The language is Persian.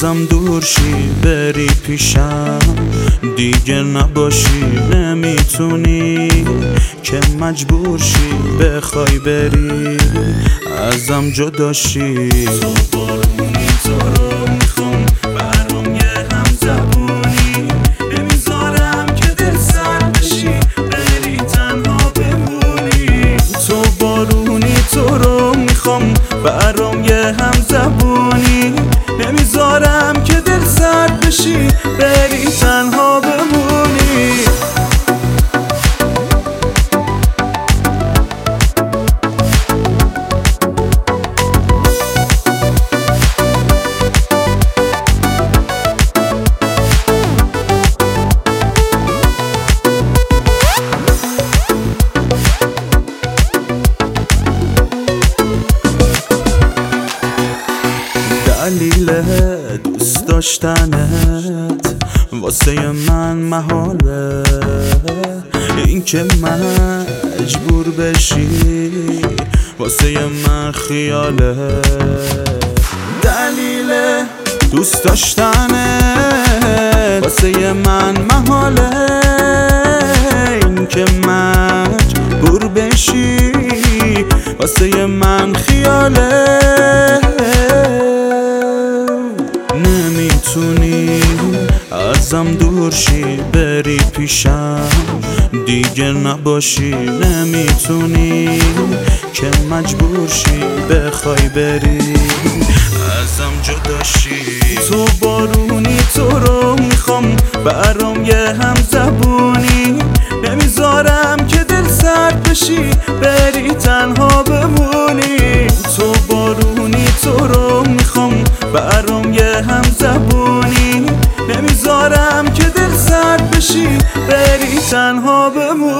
ازم دور شی بری پیشم، دیگه نباشی نمیتونی که مجبور شی بخوای بری ازم جدا شی. تو بارونی تو رو میخوام برام یه همزبونی، نمیذارم که دل سرد بشی بری تنها بمونی. تو بارونی تو رو میخوام برام یه همزبونی، نمیذارم که دل سرد بشی بری تنها بمونی. دلیل دوست داشتنت واسه من محاله، این که مجبور بشی واسه من خیاله. دلیل دوست داشتنت واسه من محاله، این که مجبور بشی واسه من خیاله. نمیتونی ازم دور شی بری پیشم، دیگه نباشی نمیتونی که مجبور شی بخوای بری ازم جدا شی. تو بارونی تو رو میخوام برام یه همزبونی، نمیذارم که دل سرد بشی بری تنها بمونی. تو بارونی تو رو میخوام برام یه همزبونی، نمیذارم که دل سرد بشی بری تنها بمونی.